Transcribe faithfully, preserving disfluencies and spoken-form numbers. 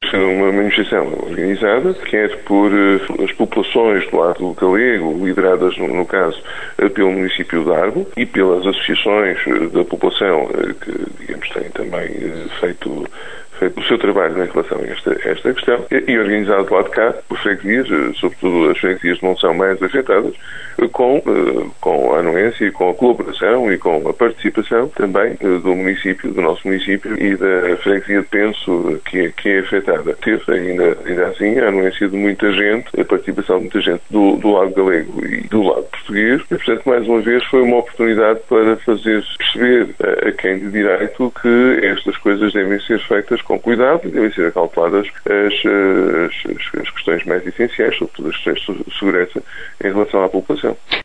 uma manifestação organizada, quer por as populações do lado galego, lideradas, no, no caso, pelo município de Arbo e pelas associações da população que, digamos, têm também feito feito o seu trabalho em relação a esta, esta questão, e organizado do lado de cá, por freguesias, sobretudo as freguesias de Monção mais afetadas, com, com a anuência e com a colaboração e com a participação também do município, do nosso município e da freguesia de Penso, que é, que é afetada. Teve ainda, ainda assim a anuência de muita gente, a participação de muita gente do, do lado galego e do lado português, e, portanto, mais uma vez foi uma oportunidade para fazer perceber a, a quem de direito que estas coisas devem ser feitas com cuidado e devem ser acauteladas as, as, as questões mais essenciais, sobretudo as questões de segurança em relação à população.